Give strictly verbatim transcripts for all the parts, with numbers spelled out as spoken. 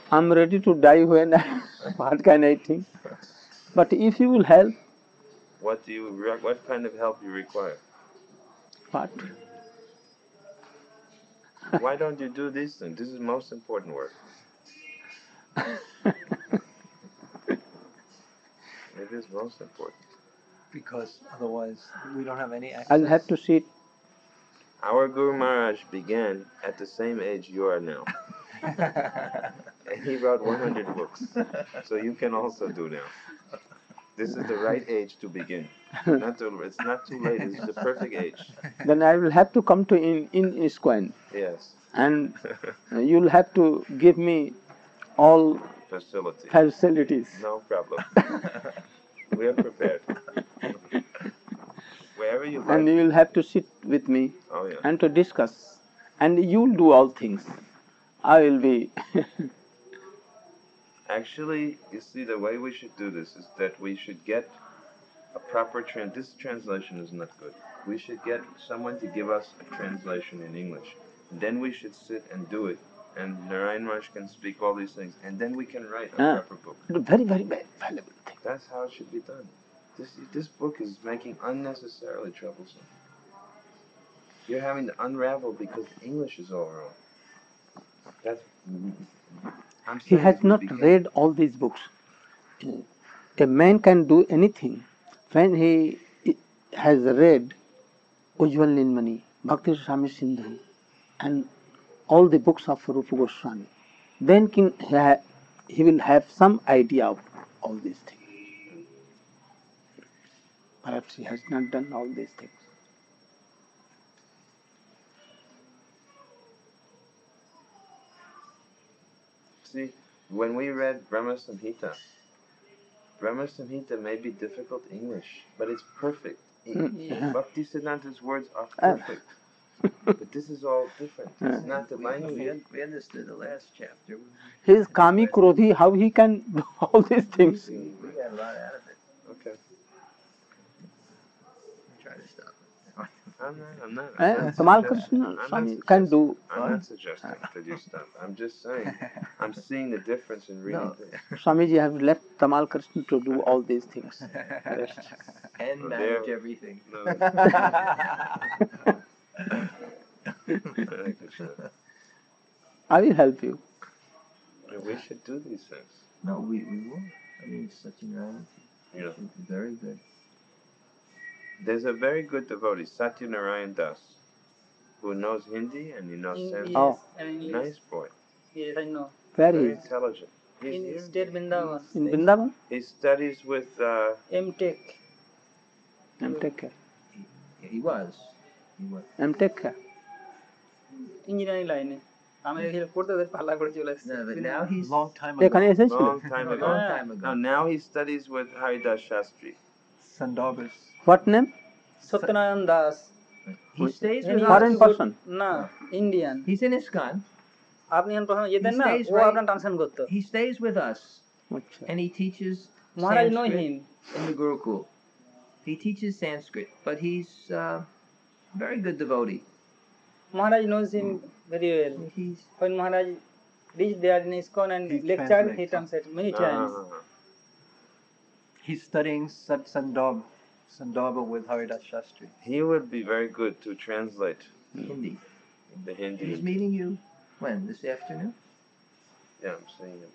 I'm ready to die when I, what can I think? But if you will help, What do you? Re- what kind of help you require? what? Why don't you do these things? This is most important work. It is most important. Because otherwise we don't have any access. I'll have to sit. Our Guru Maharaj began at the same age you are now. And he wrote one hundred books. So you can also do now. This is the right age to begin. Not too, it's not too late. This is the perfect age. Then I will have to come to in in ISKCON. Yes. And you'll have to give me all Facility. facilities. No problem. We are prepared. Wherever you like. And you'll have to sit with me Oh, yeah. and to discuss. And you'll do all things. I will be. Actually, you see, the way we should do this is that we should get a proper trans. This translation is not good. We should get someone to give us a translation in English. Then we should sit and do it. And Narayan Raj can speak all these things. And then we can write a Ah, proper book. very, very valuable thing. That's how it should be done. This, this book is making unnecessarily troublesome. You're having to unravel because English is all wrong. That's, I'm He saying has as we not begin- read all these books. A man can do anything when he has read Ujjwal Nilmani, Bhakti Swami Sindhu, and all the books of Rupa Goswami. Then can he, ha- he will have some idea of all these things. Perhaps he has not done all these things. See, when we read Brahma Samhita, Brahma Samhita may be difficult English, but it's perfect. Mm. Bhakti Siddhanta's words are Ah. perfect. But this is all different. It's not the we, language. we, we understood the last chapter. He is Kami Krodhi, how he can do all these things? We, we got a lot out of it. Okay. We try to stop it. I'm not, I'm not. Eh, I'm not Tamal suggesting- Krishna I'm not Swami can suggesting- do. I'm not suggesting that you stop. I'm just saying, I'm seeing the difference in reading No. things. Swamiji have left Tamal Krishna to do all these things. Rest. And Well, manage there- everything. No. I will help you. We should do these things. No, we, we will. I mean, Satyanarayana You know, is very good. there's a very good devotee, Satyanarayan Das, who knows Hindi and he knows In, Sanskrit. yes, Oh. and English. Nice boy. Yes, I know. Where Very he is? intelligent. He's In here. State Vrindavan. In Vrindavan? He studies with, uh, M Tech. M Tech. Yeah, he was. He was. M Tech. Engineering লাইনে আমি এখানে পড়তে পড়তে পাল্লা করে চলে এসেছি No, but now he's long time এখানে এসেছিল? long time No, ago. long time ago. No, now he studies with Haridas Shastri. Sandarbhas. What name? Satyanarayan Das He stays And with he us. Foreign used to go- person? না Indian He's in ISKCON. আপনি এখন প্রথমে ইয়ে then He না stays ও right- আপনার translate করতো He stays with us আচ্ছা। and he teaches Maharaj know Sanskrit him in the Gurukul. He teaches Sanskrit, but he's uh, very good devotee. Maharaj knows him very well. He's When Maharaj reached there in ISKCON and He lectured, he translates. translated many times. Ah, He's studying Sat Sandarbha, Sandarbha with Haridas Shastri. he would be very good to translate Hindi. the Hindi. He's meeting you when? This afternoon? Yeah, I'm saying it.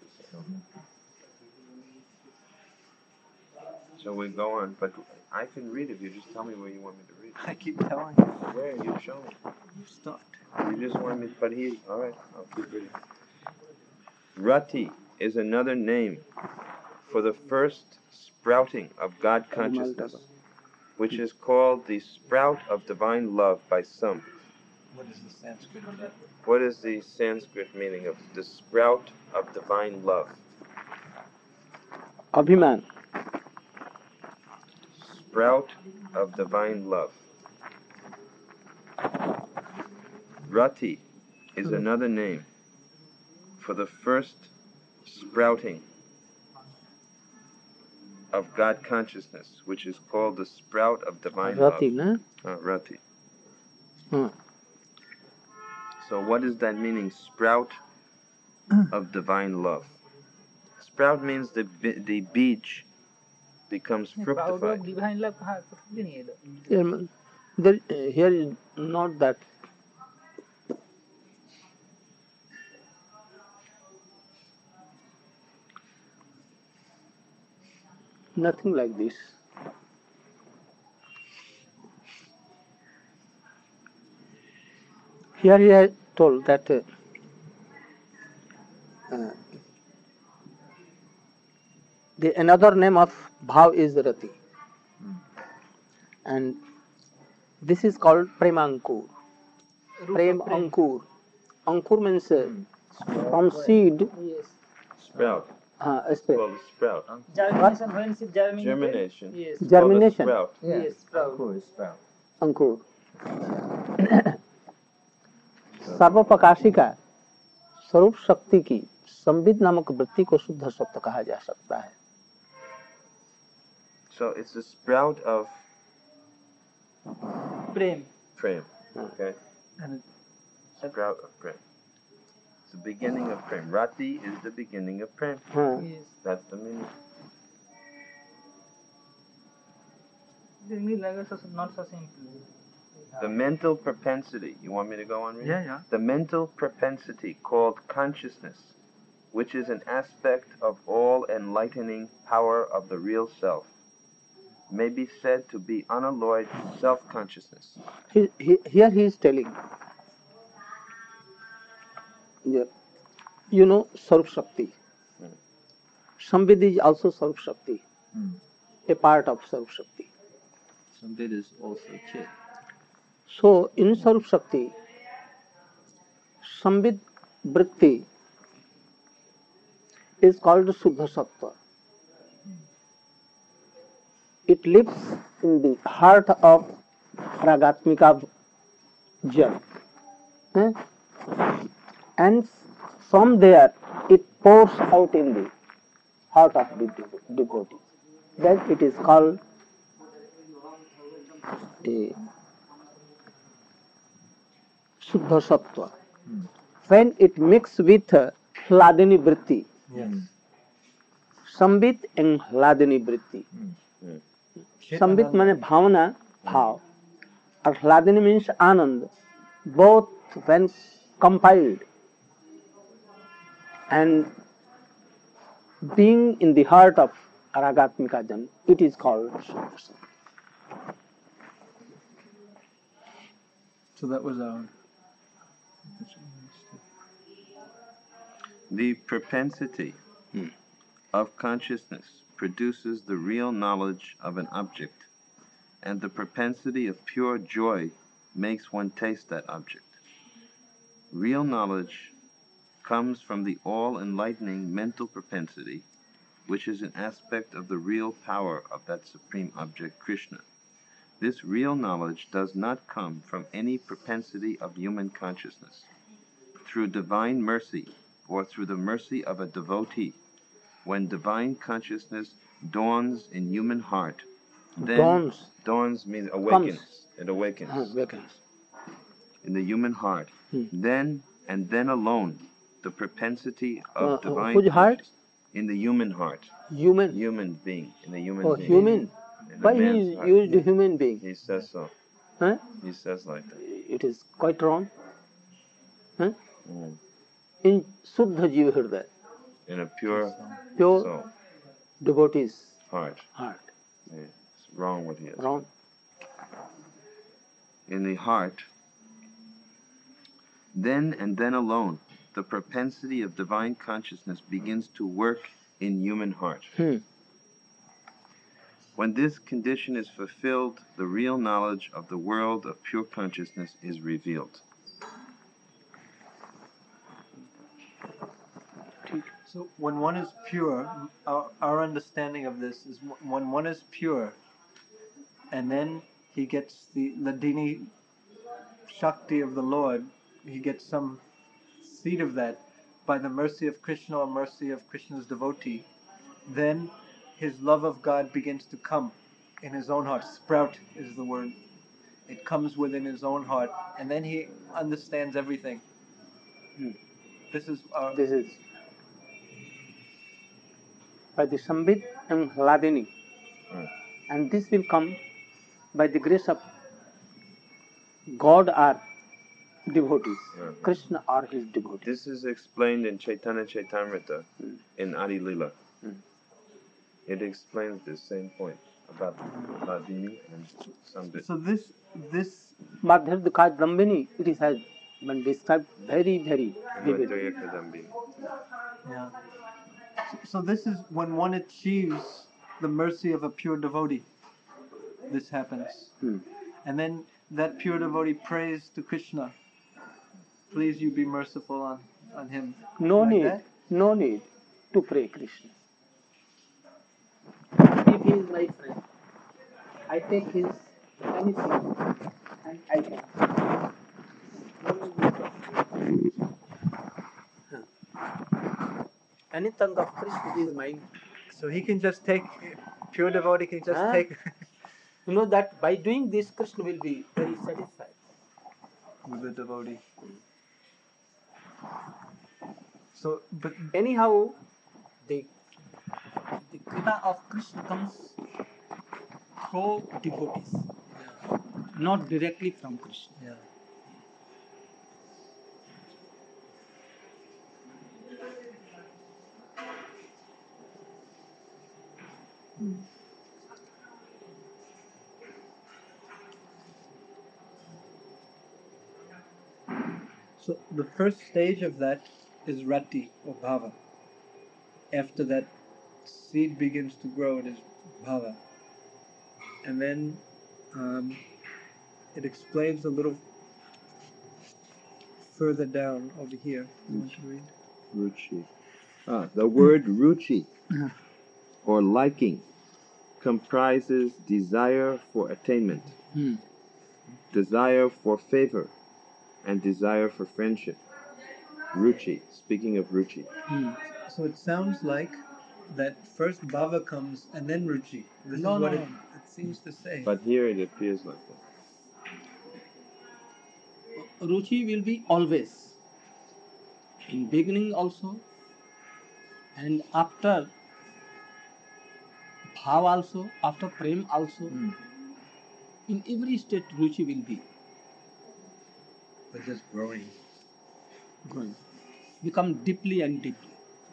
So we go on, but I can read if you just tell me where you want me to read. I keep telling you, Where? You show me. you stopped. You just want me, but he, all right, I'll keep reading. Rati is another name for the first sprouting of God consciousness, which is called the sprout of divine love by some. What is the Sanskrit of that? What is the Sanskrit meaning of the sprout of divine love? Abhiman. Sprout of divine love. Rati is another name for the first sprouting of God consciousness, which is called the sprout of divine Rati, love. na? Uh, Rati. Hmm. So what is that meaning, sprout of divine love. Sprout means the be- the beach becomes Proud fructified. of divine love कहाँ कुछ भी नहीं है इधर. Here, there, uh, here is not that. Nothing like this. Here he has told that uh, uh, the another name of bhav is rati, and this is called premankur. Prem ankur. Ankur means uh, from seed. Yes. Sprout. Uh, It's sprout. called a sprout. Germination, when it germinated. Germination. Yes. It's Germination. called a sprout. Yeah. Yes, sprout. Ankur is sprout. अंकुर सर्वप्रकाशिका स्वरूप शक्ति की संविद नामक वृत्ति को शुद्ध सत्य कहा जा सकता है. So it's a sprout of Prem. prem. Okay? And Sprout of prem. It's the beginning of prem. Rati is the beginning of prem. हाँ, Yes. That's the meaning. The English language is not so simple. The mental propensity. You want me to go on reading? yeah, yeah. The mental propensity called consciousness, which is an aspect of all enlightening power of the real self, may be said to be unalloyed self-consciousness. he, he, here he is telling, yeah, you know, Sarup Shakti. Samvid is also Sarup Shakti, Hmm. a part of Sarup Shakti. Samvid is also Chit. So, in Sarup Shakti, Samvid Vritti is called Suddha Sattva. It lives in the heart of Ragatmika Jal. Eh? And from there, it pours out in the heart of the devo- devotee. Then it is called a Suddha Sattva. When it mixes with uh, Hladini Vritti, Yes. Sambit and Hladini Vritti. Sambit means bhavana, bhav, or Hladini means anand. Both when compiled and being in the heart of Ragatmika Jan, it is called Suddha Sattva. So that was our. The propensity of consciousness produces the real knowledge of an object, and the propensity of pure joy makes one taste that object. Real knowledge comes from the all-enlightening mental propensity, which is an aspect of the real power of that supreme object, Krishna. This real knowledge does not come from any propensity of human consciousness. Through divine mercy, or through the mercy of a devotee, when divine consciousness dawns in human heart, then Dawns. dawns means awakens. It awakens Ah, awakens. in the human heart. Hmm. Then and then alone, the propensity of Uh, uh, divine whose heart? consciousness in the human heart, Human. human being, in the human Oh, being. human. In the Why man's he heart. used human being? He says so. Huh? He says like that. It is quite wrong. Huh? Mm. In Suddha Jiva Hridaya, In a pure pure soul, devotee's heart. heart. Yeah, it's wrong what he is. Wrong. In the heart, then and then alone, the propensity of divine consciousness begins to work in human heart. Hmm. When this condition is fulfilled, the real knowledge of the world of pure consciousness is revealed. So when one is pure, our, our understanding of this is wh- when one is pure, and then he gets the Ladini Shakti of the Lord, he gets some seed of that by the mercy of Krishna or mercy of Krishna's devotee, then his love of God begins to come in his own heart. Sprout is the word. It comes within his own heart, and then he understands everything. This is our, This is by the Sambit and Hladini. Right. And this will come by the grace of God or devotees, Mhm. Krishna or his devotees. This is explained in Chaitanya Chaitamrita Mm. in Adi Lila. Mm. It explains this same point about Hladini and Sambit. so this this Madhya Dukha Brahmini, it is has been described very, very vividly. Madhurya Kadambini. yeah. So, so this is when one achieves the mercy of a pure devotee. This happens, Hmm. and then that pure devotee prays to Krishna. Please, you be merciful on on him. No Like need, that? no need to pray Krishna. If he is my friend, I take his anything and I can. Any tongue of Krishna is mine. So he can just take pure devotee can just Huh? take You know that by doing this, Krishna will be very satisfied. with the devotee. So, but Anyhow, the the kripa of Krishna comes through devotees, not directly from Krishna. yeah. So the first stage of that is rati or bhava. After that seed begins to grow, it is bhava. And then um, it explains a little further down over here. You want to read? Ruchi. Ah, the word ruchi, Uh-huh. or liking, comprises desire for attainment, Hmm. desire for favor, and desire for friendship. Ruchi, speaking of ruchi. Hmm. So it sounds like that first bhava comes and then ruchi. This No, is what no, it, no. it seems to say. But here it appears like that. Ruchi will be always. In beginning also, and after bhav also, after prem also. Hmm. In every state, ruchi will be But just growing. growing, become deeply and deeply.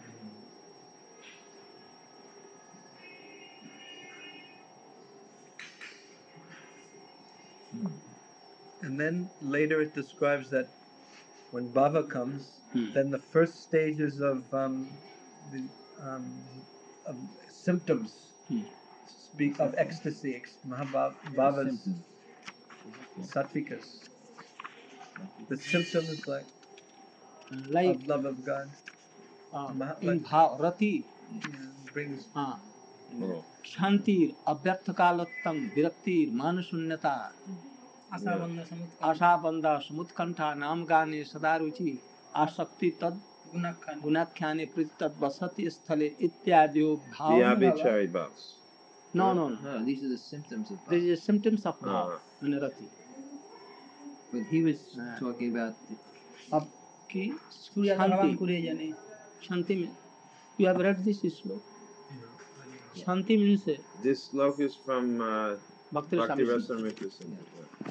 And then later it describes that when bhava comes, Hmm. then the first stages of um, the um, of symptoms Hmm. speak of ecstasy, ex- mahabhav- bhavas, sattvikas. The symptoms like Like of love of God uh, Maha- in like- bhav, rati, yeah, brings uh, Oh. shantir, avyartha kalattam, viraktir, manusunyata, आशाबंध समुद्र आशाबंधा, समुत्कंठा, नाम गाने, सदा रुचि, आसक्ति तद गुणाख्यान गुणाख्याने प्रीतद वसति स्थले इत्यादियो The bhav. arbitrary vows. No, no, no. No, these are the symptoms of This bhava. is symptoms of bhav Uh-huh. and rati. But he was Ah. talking about the, अब की सूर्य भगवान शांति कुरिय जाने शांति में you have read this श्लोक शांति means This slok is from uh, Bhakti Bhakti Rasamrita. Rasamrita Sindhu.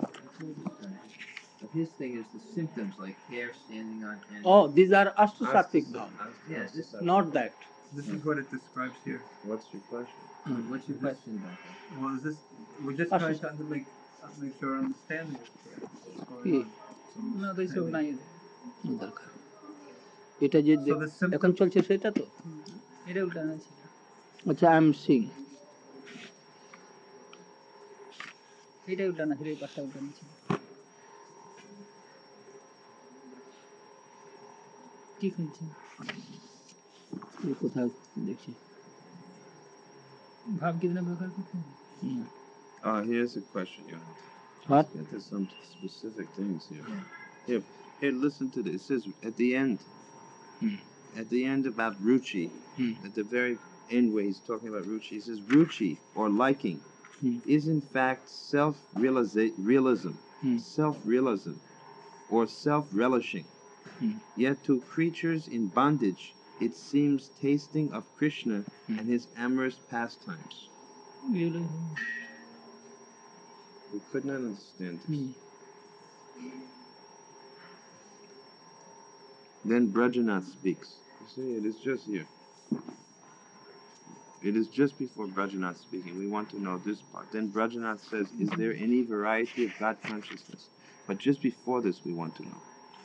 but his thing is the symptoms like hair standing on end. Oh, these are ashtasattvic Astasa- bhav, Ast- Yeah, this- Astasa- not that. this is what it describes here. What's your question? What- What's your question about that? Well, is this we're just trying to make uh, make sure our understanding is correct. What's going কি? on. না তো এইসব নাই দরকার এটা যে So the symptom- এখন চলছে সেটা তো এটা উল্টানো ছিল আচ্ছা আই এম সিং এটা উল্টানো ছিল এই পাশটা উল্টানো ছিল কি শুনছি কোথাও দেখছি ভাব কিতনা প্রকার করতে হবে? হুম। Ah, here's a question you have. What? Yeah, there's some specific things here. Here, here, listen to this. It says at the end, Hmm. at the end about ruchi, Hmm. at the very end where he's talking about ruchi, he says ruchi or liking Hmm. is in fact self-realism, Hmm. self-realism, or self-relishing. Yet to creatures in bondage, it seems tasting of Krishna and his amorous pastimes. Really? We could not understand this. Then Brajanath speaks. You see, it is just here. It is just before Brajanath speaking. We want to know this part. Then Brajanath says, is there any variety of God consciousness? But just before this, we want to know.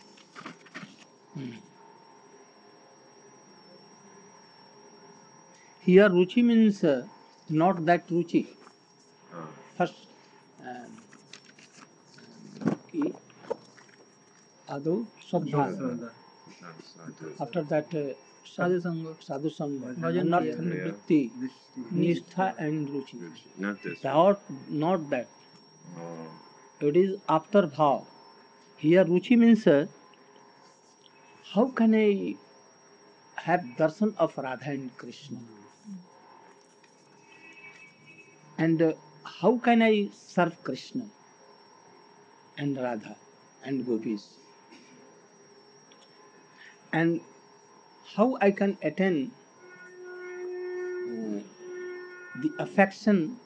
Here, ruchi means uh, not that ruchi. Ah. First, um, ki adu sadha. Sadhu. Ah, sadhu. After that, uh, Sadhu Sangha. sadhu sangha, Bhajan anartha kriya. nivritti, Nishti. nistha and ruchi. Ruchi. Not this. Not, not that. Oh. It is after bhav. Here, ruchi means uh, how can I have darshan of Radha and Krishna? And uh, how can I serve Krishna and Radha and gopis? And how I can attain uh, the affection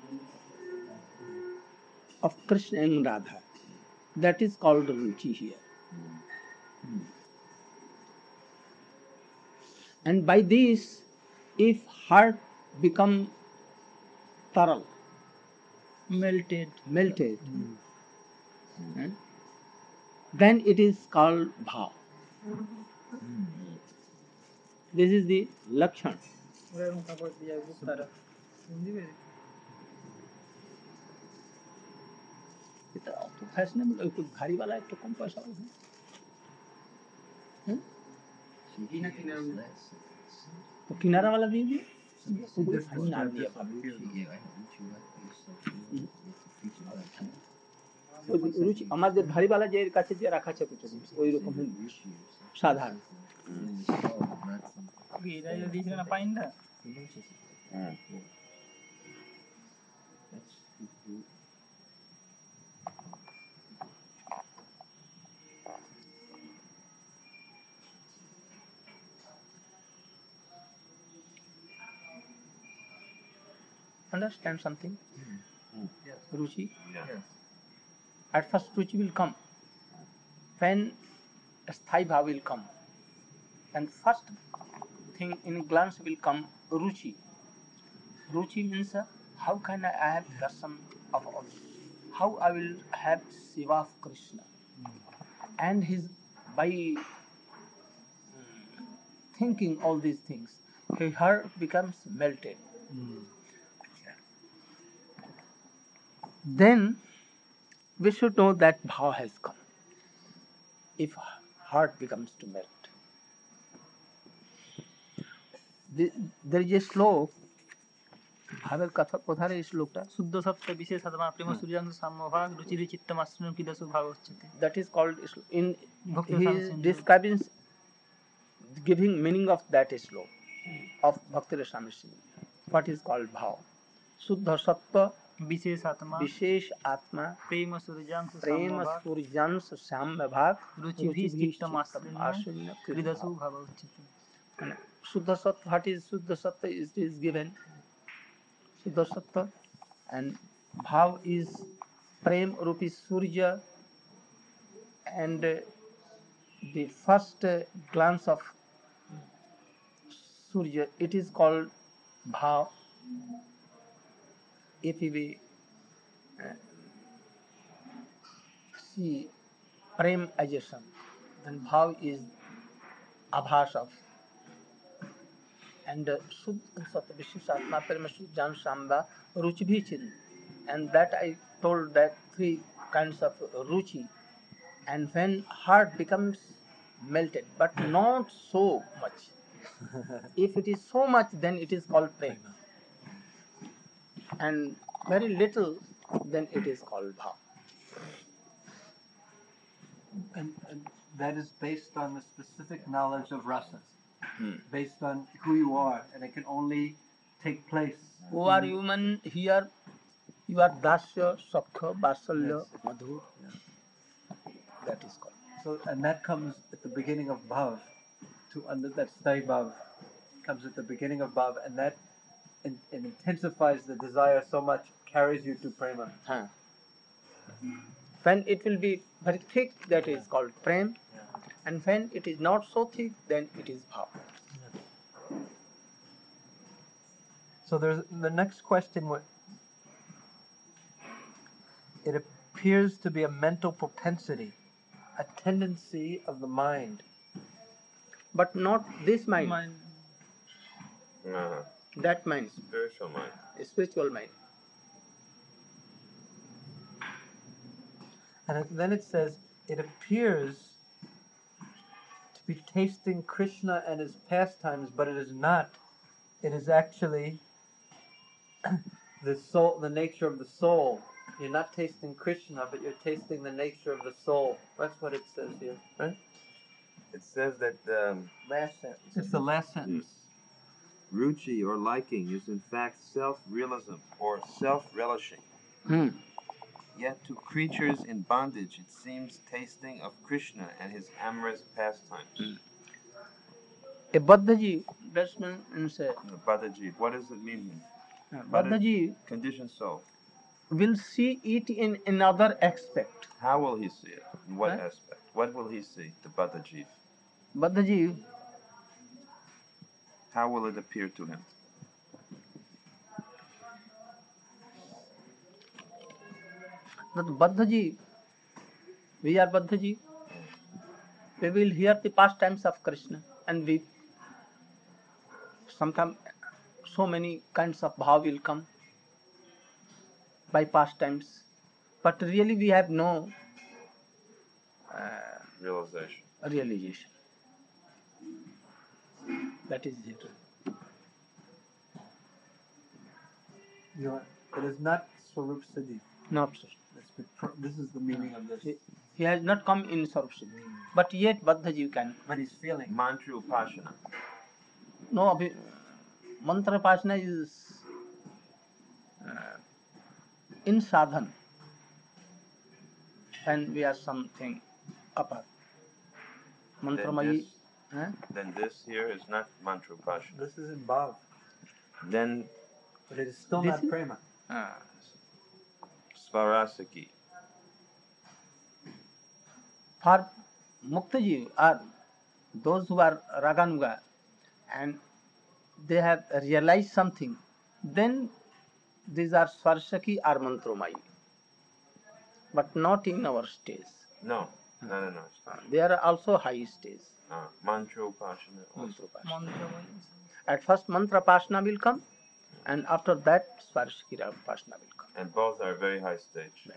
of Krishna and Radha? That is called ruchi here. And by this, if heart become taral, Melted. melted, eh, then it is called bhav. This is the lakshan. এরকম কাপড় দিয়ে বুক তারা বুঝতে পেরেছি এটা অত fashionable একটু ভারীওয়ালা একটু কম পয়সা হবে হ্যাঁ তো কিনারাওয়ালা দিয়ে দিই খুবই ফাইন না দিয়ে পাবে ওই রুচি আমাদের ভারীওয়ালা যে এর কাছে যে রাখা আছে ওই রকম সাধারণ এটা যে দিয়েছিল না পাইনটা Understand something? Yes. Ruchi? Yes. At first ruchi will come. When sthai bhav will come. And first thing in glance will come ruchi. Ruchi means uh, how can I have darshan of all? How I will have seva of Krishna. And his by thinking all these things, his heart becomes melted. Then we should know that bhav has come. If heart becomes to melt. The- There is a slok. ভাবের কথা কোথায় এই শ্লোকটা শুদ্ধ সত্য বিশেষ আত্মা প্রেম সূর্যাংশ সাম্যভাগ রুচির চিত্তমাশ্রণ কিদসু ভাব উচ্চতে that is called in Bhakti he is Rasamrita. describing giving meaning of that slok of Bhakti Rasamrita. What is called bhav? Suddha sattva বিশেষ আত্মা विशेष आत्मा প্রেম সূর্যাংশ प्रेम সাম্যভাগ सूर्यांश श्याम भाग রুচিভি চিত্তমাশ্রণ কিদসু ভাব উচ্চতে Suddha sattva, what is Suddha sattva? It is given Suddha sattva, and bhav is prem rupi surya, and uh, the first uh, glance of surya, it is called bhav. If we uh, see prem as a sun, then bhav is abhas of. And Suddha Sattva Visheshatma Paramasujjan Samba Ruchi Bhichin. And that I told that three kinds of ruchi. And when heart becomes melted, but not so much. If it is so much, then it is called prema. And very little, then it is called bhav. And, and that is based on the specific knowledge of rasas, Hmm. based on who you are, and it can only take place. Who are human here? You are dasya, sakha, vasalya, madhur. That is called. So So, and that comes at the beginning of bhav. To under that stay bhav comes at the beginning of bhav, and that in, it intensifies the desire so much, carries you to prema. Huh. When it will be very thick, that is called prem, and when it is not so thick, then it is bhav. So there's the next question. What it appears to be a mental propensity, a tendency of the mind. But not this mind, Mind. Uh, that mind, spiritual mind. a spiritual mind. And it, then it says, it appears to be tasting Krishna and his pastimes, but it is not. It is actually the soul, the nature of the soul. You're not tasting Krishna, but you're tasting the nature of the soul. That's what it says here, right? It says that um, Last sentence. It's the last sentence. ruchi or liking is in fact self-realism or self-relishing. Hmm. Yet to creatures in bondage it seems tasting of Krishna and his amorous pastimes. A Baddhaji, that's means uh, Badaji, what does it mean? Baddhaji Conditioned soul. will see it in another aspect. How will he see it? In what Huh? aspect? What will he see? The Badaji. Baddhaji, How will it appear to him? that Baddhaji, we are Baddhaji, we will hear the pastimes of Krishna and we sometimes so many kinds of bhav will come by pastimes, but really we have no uh, Realization. realization. That is it. You are, it is not Swarup Siddhi. Not so. That's the pr- This is the meaning of this. He, he has not come in Sarup Siddhi, but yet Baddhaji can. But he's feeling. Mantra Upasana. No, abhi, mantra pasana is uh, in sadhan, and we are something upper. Mantra Then mayi, this, eh? then this here is not Mantra Upasana. This is in bhav, Then but it is still This not is- prema. Ah. Svarasaki. For Muktaji or those who are Raganuga and they have realized something, then these are Svarsaki or Mantromayi, but not in our stage. No, no, no, no. It's not. They are also high stage. Uh, mantra Upasana. Mantra Upasana. Mantra. At first Mantra Pasana will come, and after that Svarsaki Pasana will come. And both are very high stage.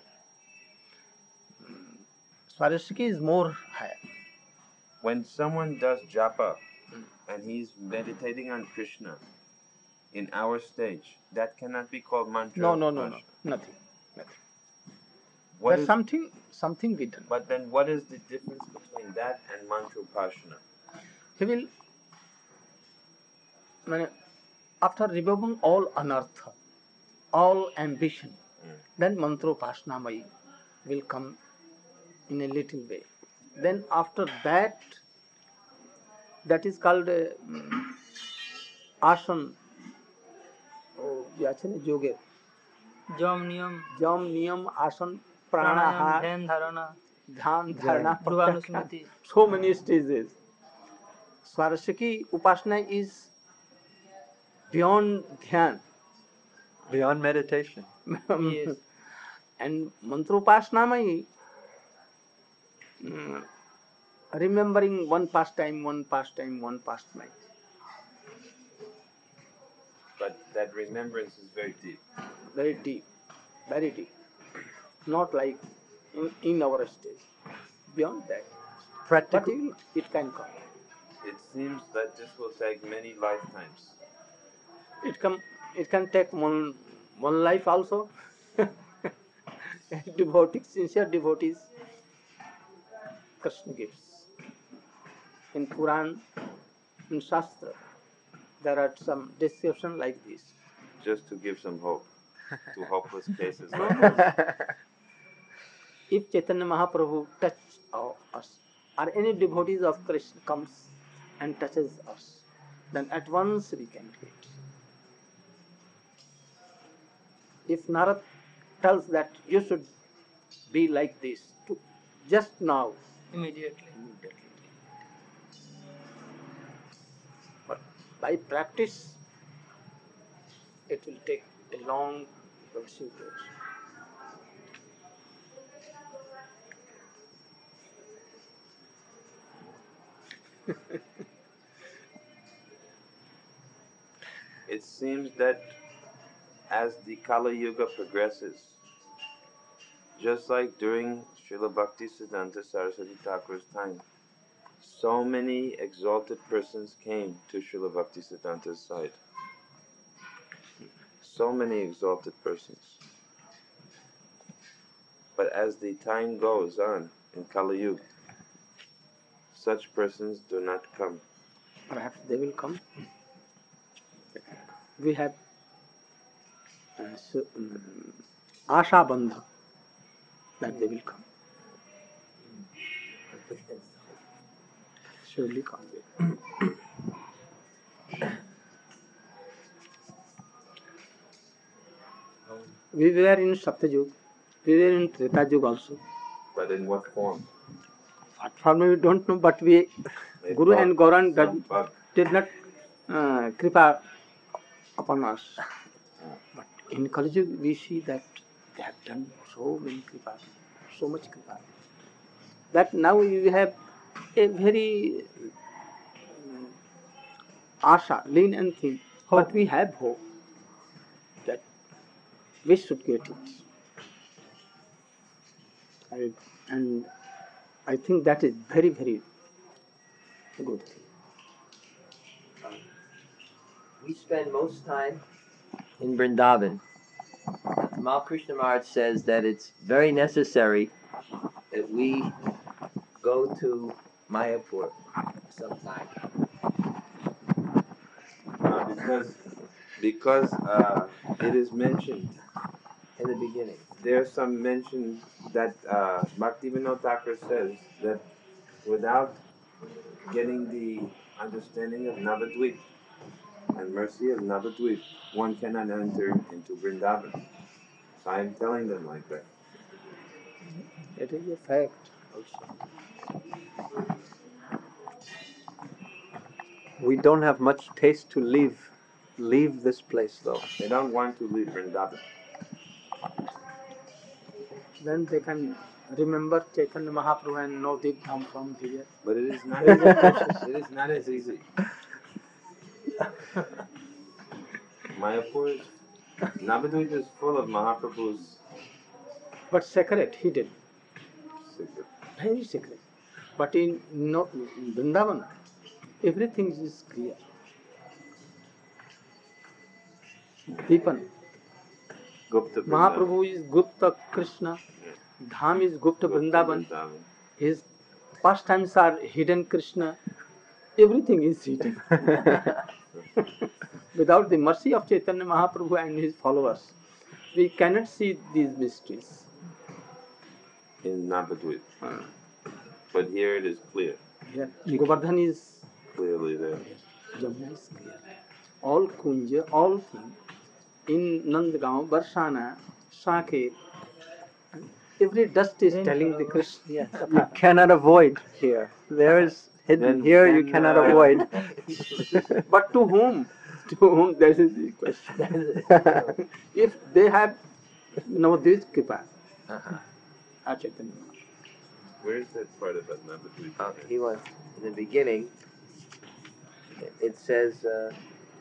Svarsaki is more higher. When someone does japa and he's meditating on Krishna in our stage, that cannot be called mantra. No, no, no, no, Upasana. nothing, nothing. What There's is- something, something we done. But then what is the difference between that and mantra upasana? He will, mean, after removing all anartha, all ambition, Mm. then mantropasnamai will come in a little way. Then after that, that is called uh, mm, asan. Oh, যে আছে না যোগের Jam niyam. যম নিয়ম আসন Pranayam. প্রাণাহার Dhyan dharana. ধ্যান ধারণা Dhruvanusmriti. so many stages. Svarasaki upasana is beyond dhyan. Beyond meditation. Yes. And mantropasnamai, mm, remembering one pastime, one pastime, one pastime. But that remembrance is very deep. Very deep, very deep. Not like in, in our stage. Beyond that. But Practical. it, it can come. It seems that this will take many lifetimes. It can it can take one one life also. Devotees, sincere devotees, Krishna gives. In Puran, in Shastra, there are some description like this. Just to give some hope to hopeless cases like this. If Chaitanya Mahaprabhu touched our, us or any devotees of Krishna comes and touches us, then at once we can get. If Narad tells that you should be like this, to, just now, Immediately. immediately. But by practice, it will take a long procedure. It seems that as the Kali Yuga progresses, just like during Srila Bhaktisiddhanta Saraswati Thakur's time, so many exalted persons came to Srila Bhaktisiddhanta's side. So many exalted persons. But as the time goes on in Kali Yuga, such persons do not come. Perhaps they will come. We have uh, so, um, Asha Bandha that they will come. Surely come. We were in Satyajug, we were in Treta Yuga also. But in what form? What form we don't know, but we, A Guru bug, and Gaurang some did, bug. did not uh, kripa upon us. But in Kali Yuga we see that they have done so many kripa, so much kripa, that now we have a very uh, asha, lean and thin, but we have hope that we should get it. I, and I think that is very, very good thing. We spend most time in Vrindavan. Tamal Krishna Maharaj says that it's very necessary that we go to Mayapur sometime. Uh, because because uh, it is mentioned In the beginning. there's some mention that uh, Bhaktivinoda Thakur says that without getting the understanding of Navadvip and mercy of Navadvip, one cannot enter into Vrindavan. So I am telling them like that. It is a fact also. We don't have much taste to leave leave this place though. They don't want to leave Vrindavan. Then they can remember Chaitanya Mahaprabhu and know Deep Dham from here. But it is not It is a easy. process. It is not as easy. Mayapur is, Navadvip is full of Mahaprabhu's But secret, hidden, secret. very secret. But in no, in Vrindavan, everything is clear. Deepan, Gupta Vrindavan. Mahaprabhu is Gupta Krishna, Dham is Gupta Vrindavan, his pastimes are hidden Krishna, everything is hidden. Without the mercy of Chaitanya Mahaprabhu and his followers, we cannot see these mysteries. In Navadvip. But here it is clear, Here, Govardhan is clearly there. Jamuna is clear. All Kunja, all things in Nandgaon, Barsana, Saket, every dust is telling the Krishna. Yes, you cannot avoid here. There is hidden Then- here. You then, cannot uh, avoid. But to whom? To whom? That is the question. If they have Navadvip Kripa, Uh-huh. are Chaitanya Mahaprabhu. Where is that part about Navadvip? Uh, he wants, in the beginning, it- it says, uh,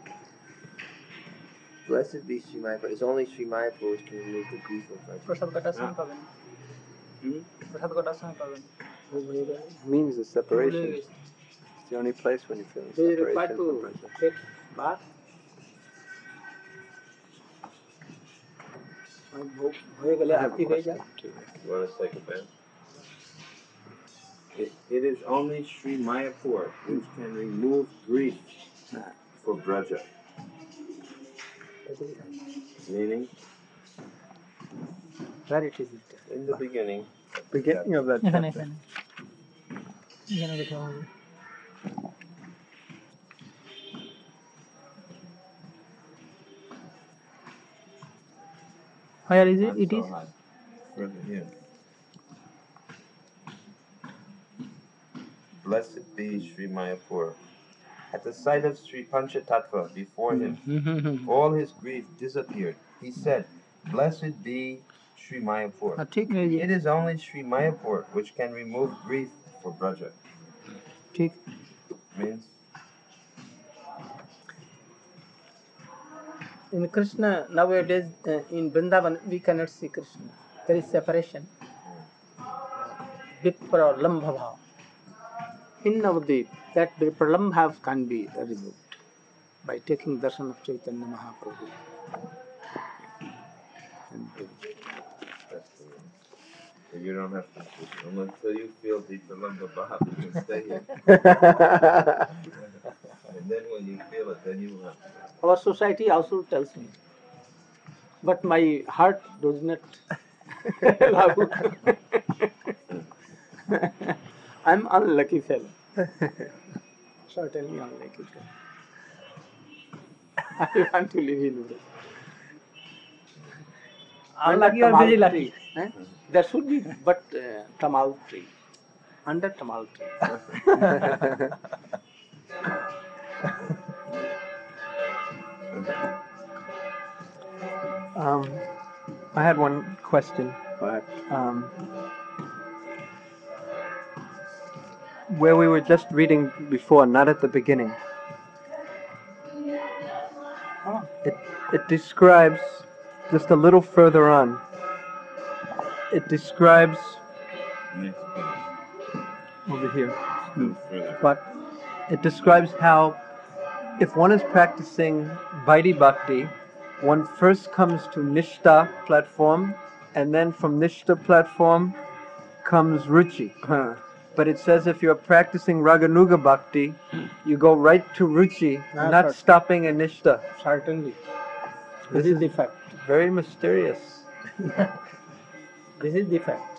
blessed be Sri Mayapur. It's only Sri Mayapur which can remove the grief of our প্রসাদ কাটার সময় পাবেন Hmm? প্রসাদ কাটার সময় পাবেন Means the ভুলে separation. গেছি। It's the only place when you feel the They are required separation to from Brahma. take bath. হয়ে গেলে I have a আরতি হয়ে যায়। question too. You want to take a bath? It, it is only Sri Mayapur which can remove grief for Braja. Meaning, Where it is written. in the beginning, Beginning of that এখানে chapter. এখানে এখানে দেখা হবে। Where is it? Not It so is. high. Further here. Blessed be Sri Mayapur. At the sight of Sri Panchatattva before him, all his grief disappeared. He said, "Blessed be Sri Mayapur." हाँ, ठीक है ये It is only Sri Mayapur which can remove grief for Braja. ठीक Means in Krishna nowadays uh, in Vrindavan we cannot see Krishna. There is separation. Vipralambha bhav. In Navadvip, that Vipralambha bhav can be removed by taking darshan of Chaitanya Mahaprabhu. And, uh, that's the way. So you don't have to see him. Until you feel the Palamba Bhav, you can stay here. And then when you feel it, then you have to. Our society also tells me, but my heart does not allow. I'm unlucky fellow. Certainly unlucky fellow. I want to live in Uday. Unlucky or very lucky? Eh? There should be but uh, tamal tree. Under tamal tree. Um, I had one question. But Um, where we were just reading before, not at the beginning. It it describes just a little further on. It describes Next page. over here, Go further. but it describes how if one is practicing Vaidhi Bhakti, one first comes to Nishta platform, and then from Nishta platform comes Ruchi. huh. But it says if you're practicing Raganuga Bhakti, you go right to Ruchi, Ah, not sir. stopping in Nishta. Certainly. This This is the fact. Very mysterious. This is the fact.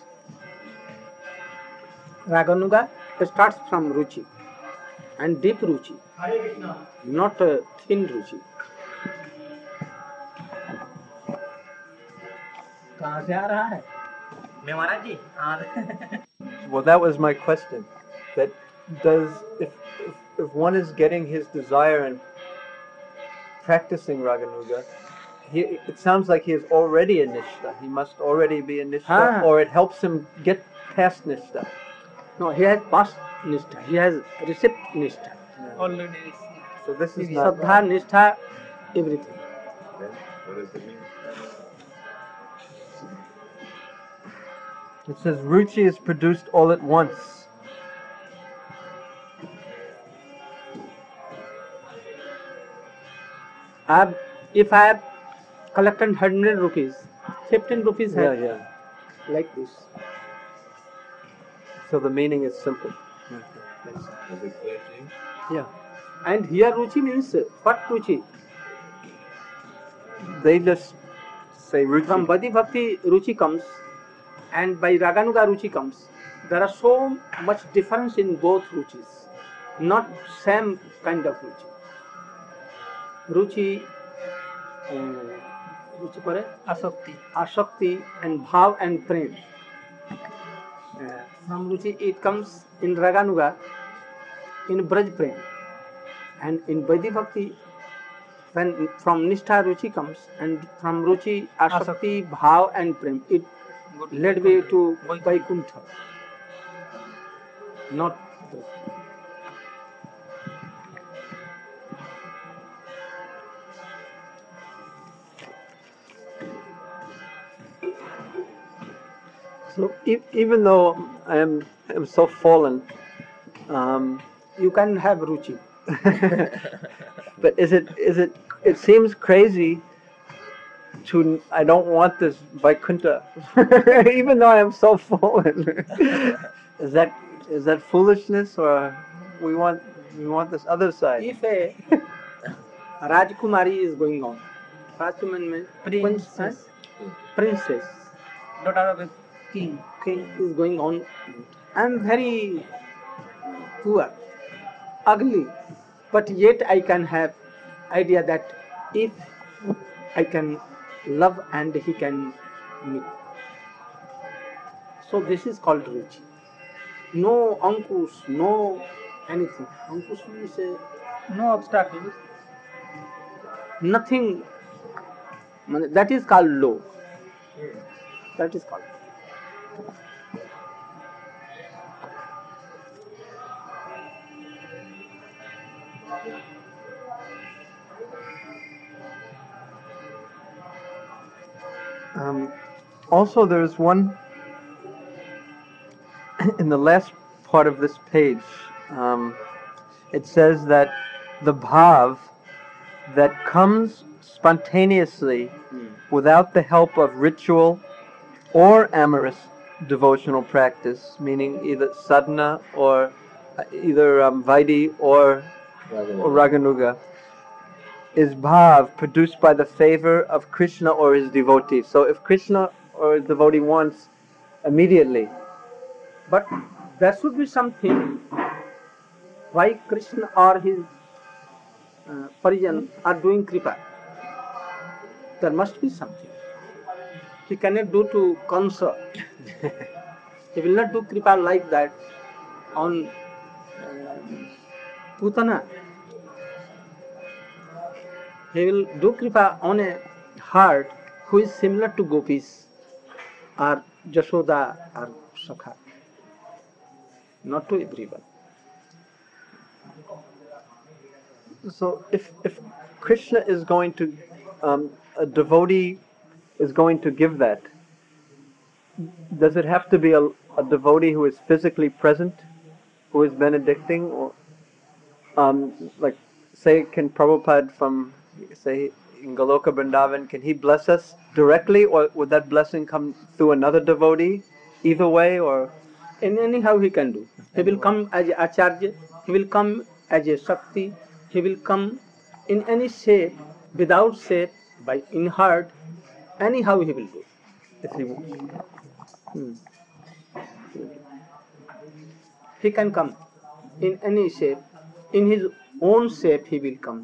Raganuga starts from Ruchi and deep Ruchi, not a thin Ruchi. कहाँ से आ रहा है? मैं महाराज जी हाँ Well, that was my question. That does if if, if one is getting his desire and practicing Raganuga, he, it sounds like he is already a Nishta. He must already be a Nishta, Ah. or it helps him get past Nishta. No, he has passed Nishtha. He has received Nishtha. already So this is not. Saddha, Nishtha, everything. Then what does it mean? It says Ruchi is produced all at once. I have, if I have collected hundred rupees, fifteen rupees Yeah, have yeah. like this. So the meaning is simple. Is it clear to you? Yeah. And here Ruchi means what Ruchi? They just say Ruchi. From Bhakti Bhakti Ruchi comes, and by Raganuga Ruchi comes. There are so much difference in both Ruchis, not same kind of Ruchi. Ruchi, uh, Ruchi pare? আসক্তি Ashakti and Bhav and Prem. Uh, from Ruchi it comes in Raganuga, in Braj Prem. And in Vaidhi Bhakti, when from Nishtha Ruchi comes, and from Ruchi Ashakti, Bhav and Prem, it led me to Vaikuntha. Not the, So e- even though I am am so fallen, um, you can have Ruchi. but is it is it? It seems crazy. To I don't want this Vaikuntha, even though I am so fallen. is that is that foolishness, or we want we want this other side? If a Rajkumari is going on, Rajkumari means Princess. princess, daughter of a king king is going on. I am very poor, ugly, but yet I can have idea that if I can love and he can meet. So this is called ruchi. No ankush, no anything. Ankush means uh, No obstacles. nothing. That is called low. That is called. Um, also, there's one in the last part of this page. Um, it says that the bhav that comes spontaneously without the help of ritual or amorous devotional practice, meaning either sadhana or uh, either um, Vaidhi or, or Raganuga, is bhav produced by the favor of Krishna or his devotee. So if Krishna or his devotee wants immediately, But there should be something why Krishna or his uh, Parijan are doing kripa. There must be something. He cannot do to Kansa. He will not do kripa like that on uh, Putana. He will do kripa on a heart who is similar to gopis or Jashoda or Sakha. Not to everyone. so if if Krishna is going to, um, a devotee is going to give that, does it have to be a, a devotee who is physically present, who is benedicting, or um, like say can Prabhupada from say in Goloka Vrindavan, can he bless us directly, or would that blessing come through another devotee? Either way, or In anyhow he can do. He will come as a acharya, he will come as a shakti, he will come in any shape, without shape, by in heart, anyhow he will do. if he wants. Hmm. He can come in any shape, in his own shape he will come.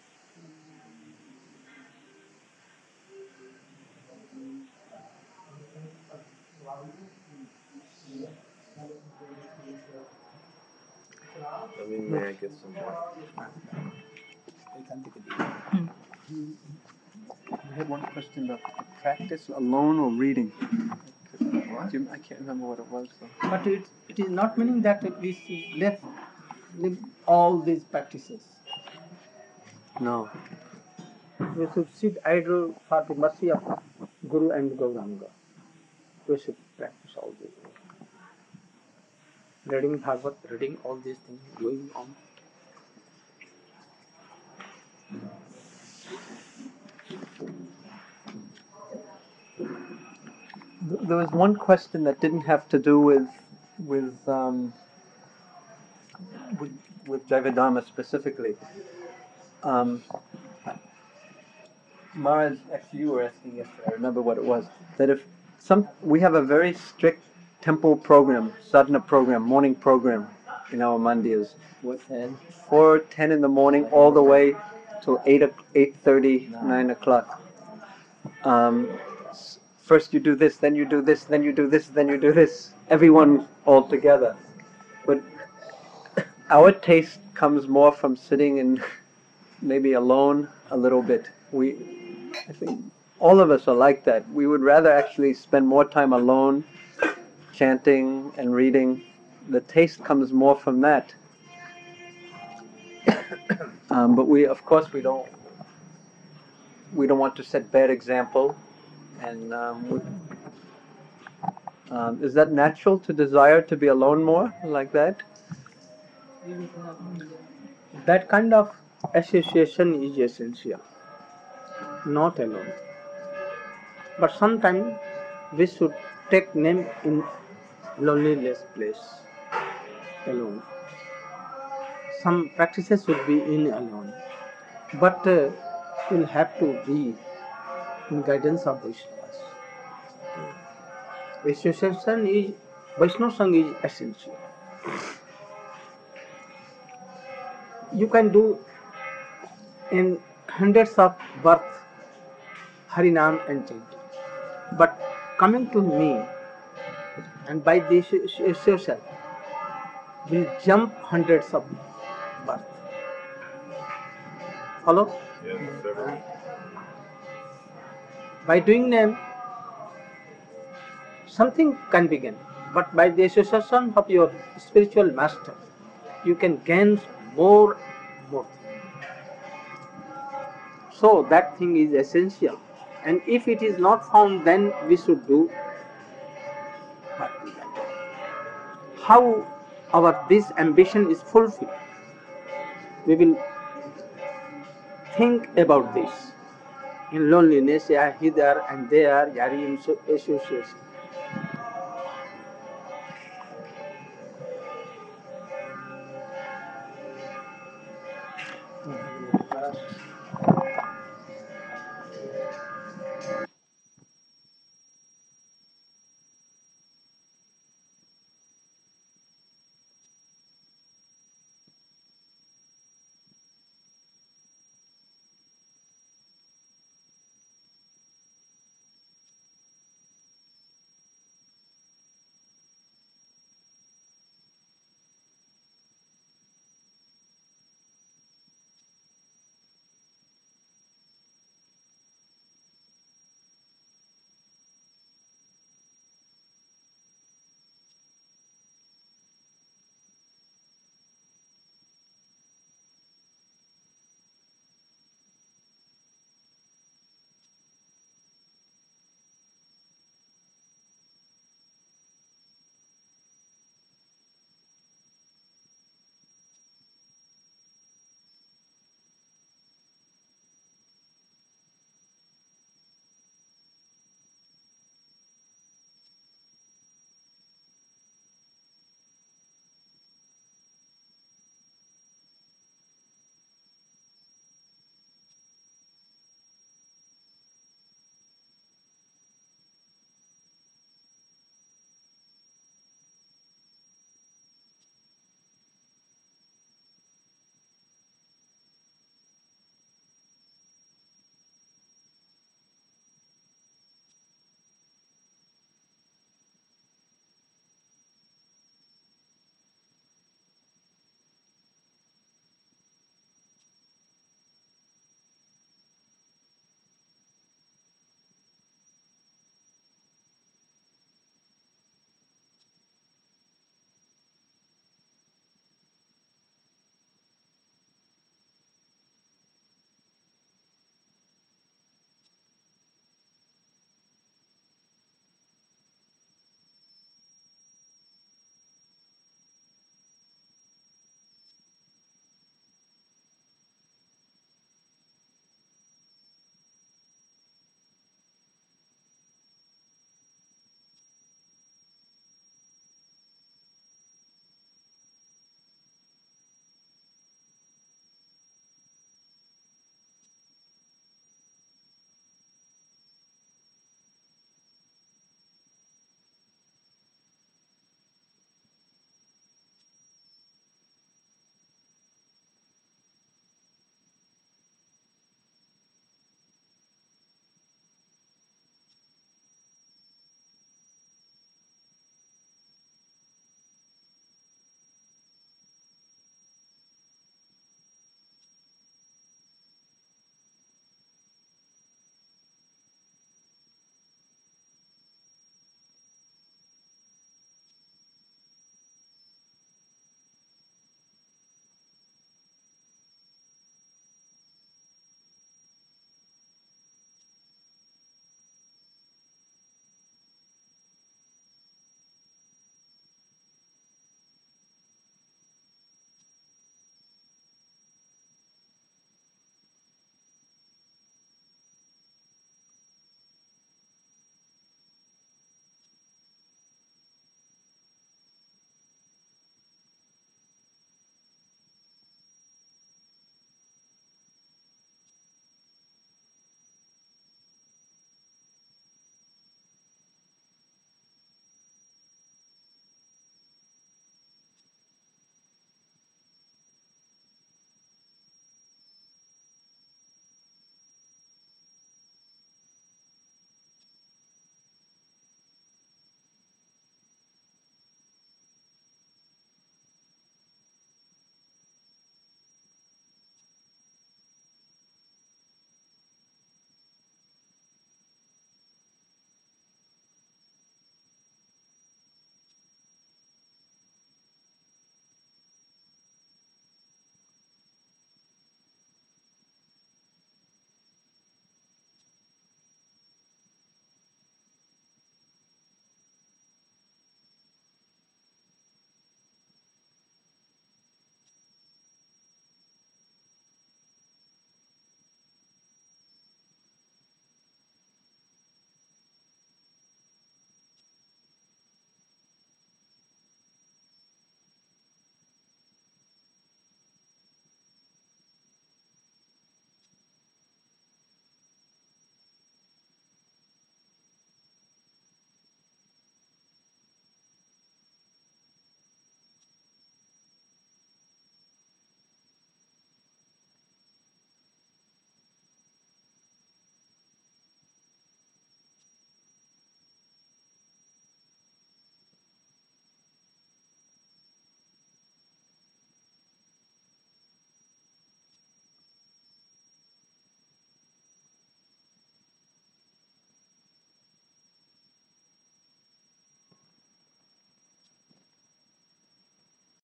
I mean, may I get some more? I had one question about the practice alone or reading. Jim, I can't remember what it was though. But it, it is not meaning that we see left leave all these practices. No. We should sit idle for the mercy of Guru and Gauranga. We should practice all these things. Reading Bhagavad, reading all these things, going on. Th- There was one question that didn't have to do with with um, with, with Jaivedharma specifically. Um, Maharaj, actually, you were asking yesterday. I remember what it was. That if some we have a very strict temple program, sadhana program, morning program in our mandirs. What ten? Four ten in the morning, all the way till eight eight thirty, nine o'clock. Um, s- first you do this, then you do this, then you do this, then you do this. Everyone all together. But our taste comes more from sitting and maybe alone a little bit. We, I think, all of us are like that. We would rather actually spend more time alone, chanting and reading. The taste comes more from that. Um, but we, of course, we don't. We don't want to set bad example. And um, we, um, is that natural to desire to be alone more like that? That kind of association is essential, not alone. But sometimes we should take name in loneliness place, alone. Some practices should be in alone, but uh, will have to be in guidance of Vaishnavas. Association is Vaishnava Sangha is essential. you can do in hundreds of births Harinam and chanting. But coming to me and by this yourself will jump hundreds of births. Follow? Yes, several. By doing them, something can begin. But by the association of your spiritual master, you can gain more, more. So that thing is essential. And if it is not found, then we should do what we can do. How our this ambition is fulfilled, we will think about this. In loneliness, yeah, hither and there, yari association.